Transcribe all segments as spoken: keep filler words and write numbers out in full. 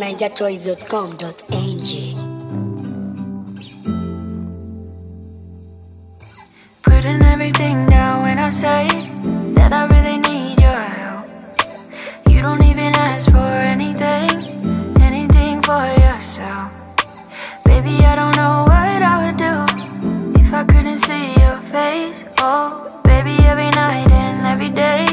ninja toys dot com dot a g. Putting everything down when I say that I really need your help. You don't even ask for anything, anything for yourself. Baby, I don't know what I would do if I couldn't see your face. Oh, baby, every night and every day.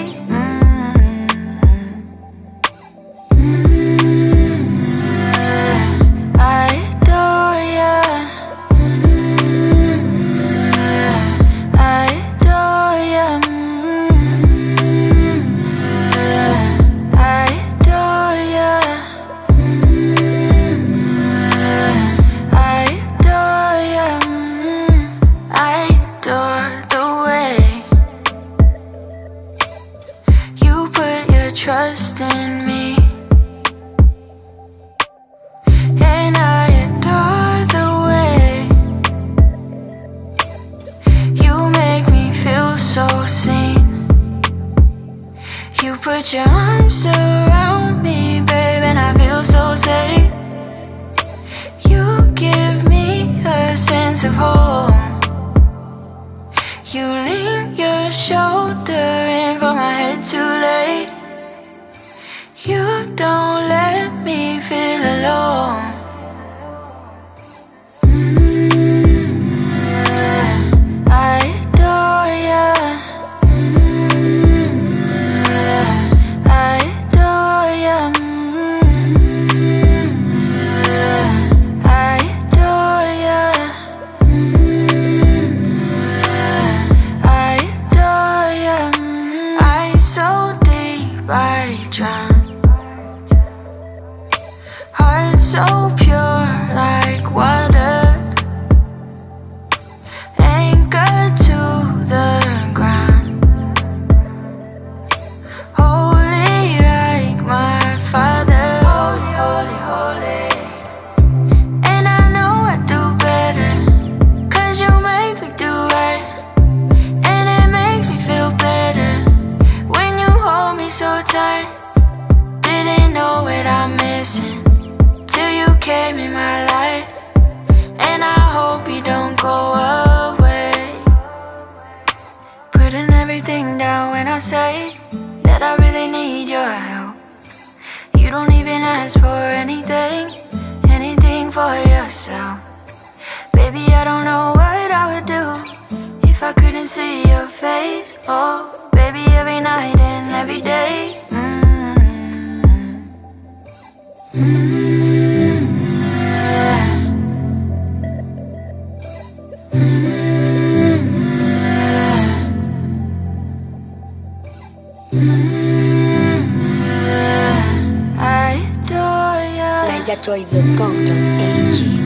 Trust in me, and I adore the way you make me feel so seen. You put your arms around me, babe, and I feel so safe. You give me a sense of home. You lean your shoulder in for my head too late. You don't let me feel alone. Mm-hmm. I adore ya. Mm-hmm. I adore ya. Mm-hmm. I adore ya. Mm-hmm. I adore ya. Mm-hmm. I so deep I drown. Heart so pure like water, anchored to the ground. Holy like my father, holy, holy, holy. And I know I do better, cause you make me do right. And it makes me feel better when you hold me so tight. Didn't know what I'm missing till you came in my life, and I hope you don't go away. Putting everything down when I say that I really need your help. You don't even ask for anything, anything for yourself. Baby, I don't know what I would do if I couldn't see your face. Oh, baby, every night and every day. Mm-hmm. Mm-hmm. ninja toys dot com dot a g.